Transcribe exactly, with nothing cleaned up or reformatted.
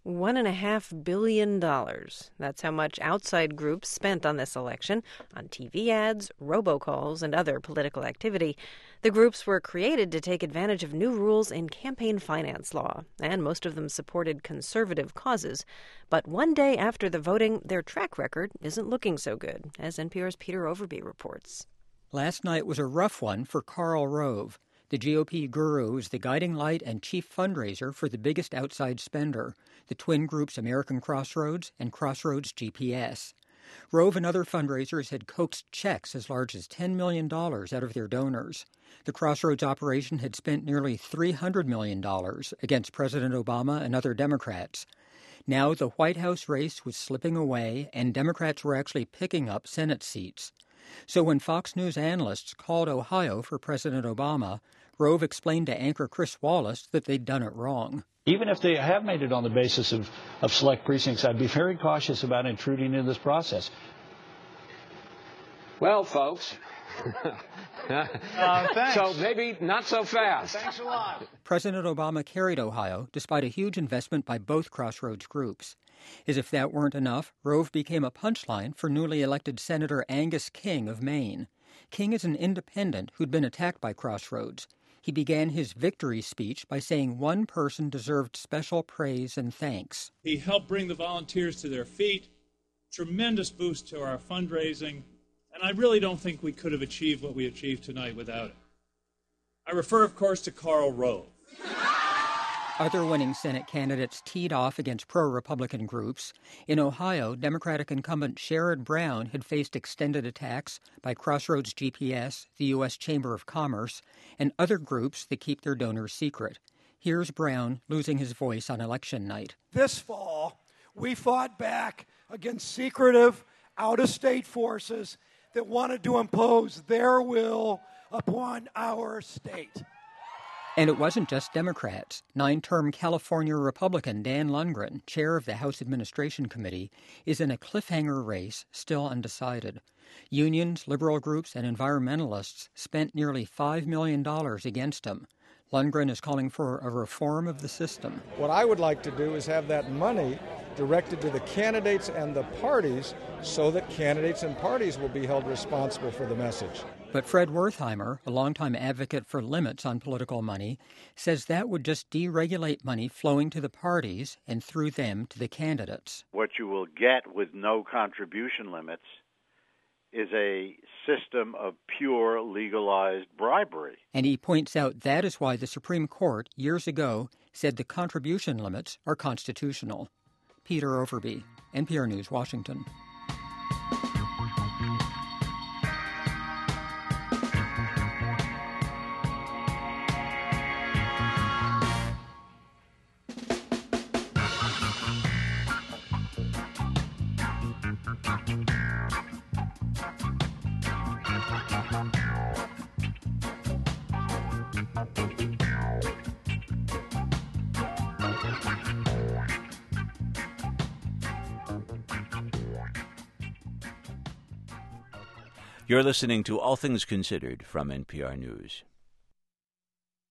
One and a half billion dollars. That's how much outside groups spent on this election, on T V ads, robocalls, and other political activity. The groups were created to take advantage of new rules in campaign finance law, and most of them supported conservative causes. But one day after the voting, their track record isn't looking so good, as N P R's Peter Overby reports. Last night was a rough one for Karl Rove. The G O P guru is the guiding light and chief fundraiser for the biggest outside spender, the twin groups American Crossroads and Crossroads G P S. Rove and other fundraisers had coaxed checks as large as ten million dollars out of their donors. The Crossroads operation had spent nearly three hundred million dollars against President Obama and other Democrats. Now the White House race was slipping away, and Democrats were actually picking up Senate seats. So when Fox News analysts called Ohio for President Obama, Rove explained to anchor Chris Wallace that they'd done it wrong. Even if they have made it on the basis of, of select precincts, I'd be very cautious about intruding into this process. Well, folks, uh, thanks. So maybe not so fast. Thanks a lot. President Obama carried Ohio despite a huge investment by both Crossroads groups. As if that weren't enough, Rove became a punchline for newly elected Senator Angus King of Maine. King is an independent who'd been attacked by Crossroads. He began his victory speech by saying one person deserved special praise and thanks. He helped bring the volunteers to their feet, tremendous boost to our fundraising, and I really don't think we could have achieved what we achieved tonight without it. I refer, of course, to Karl Rove. Other winning Senate candidates teed off against pro-Republican groups. In Ohio, Democratic incumbent Sherrod Brown had faced extended attacks by Crossroads G P S, the U S Chamber of Commerce, and other groups that keep their donors secret. Here's Brown losing his voice on election night. This fall, we fought back against secretive, out-of-state forces that wanted to impose their will upon our state. And it wasn't just Democrats. Nine-term California Republican Dan Lundgren, chair of the House Administration Committee, is in a cliffhanger race still undecided. Unions, liberal groups, and environmentalists spent nearly five million dollars against him. Lundgren is calling for a reform of the system. What I would like to do is have that money directed to the candidates and the parties so that candidates and parties will be held responsible for the message. But Fred Wertheimer, a longtime advocate for limits on political money, says that would just deregulate money flowing to the parties and through them to the candidates. What you will get with no contribution limits is a system of pure legalized bribery. And he points out that is why the Supreme Court years ago said the contribution limits are constitutional. Peter Overby, N P R News, Washington. You're listening to All Things Considered from N P R News.